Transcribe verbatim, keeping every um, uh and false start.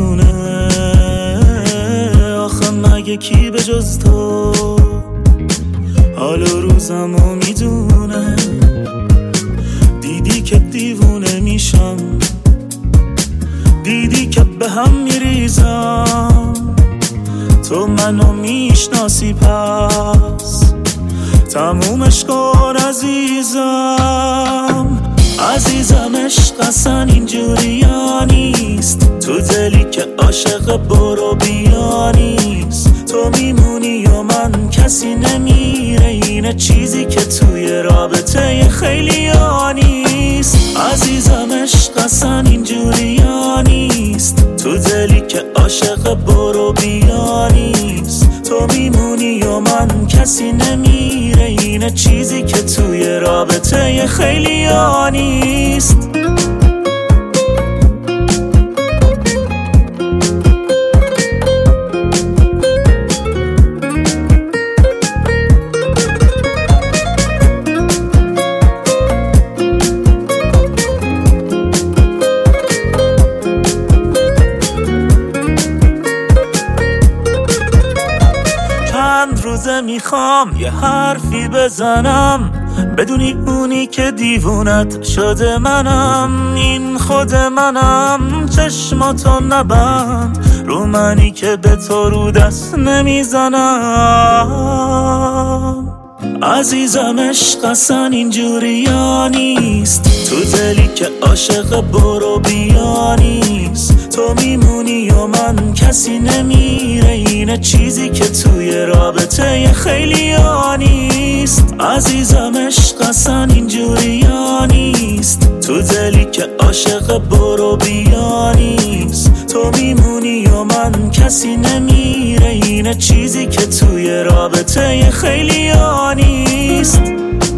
میدونه آخه مگه کی به جز تو حال و روزمو میدونه. دیدی که دیوونه میشم، دیدی که به هم میریزم، تو منو میشناسی پس تمومش کن عزیزم. عزیزم عشق اصلا اینجوری نیست، تو دلی که عاشق برو بیا نیست. تو میمونی و من کسی نمیره، اینه چیزی که توی رابطه خیلی نیست. عزیزم عشق اصلا اینجوری نیست، تو دلی که عاشق برو بیا نیست. تو میمونی و من کسی نمیره، اینه چیزی که توی رابطه خیلی نیست. چند روزه میخوام یه حرفی بزنم، بدونی اونی که دیوونت شده منم. این خود منم، چشماتو نبند رو منی که به تو رو دست نمیزنم. عزیزم عشق اصلا اینجوری نیست، تو دلی که عاشق برو بیا نیست. تو میمونی و من کسی نمیره، اینه چیزی که توی رابطه خیلی نیست. عزیزم عشق اصلا اینجوری نیست، تو دلی که عاشق برو بیا نیست. تو میمونی و من کسی نمیره، اینه چیزی که توی رابطه خیلی نیست.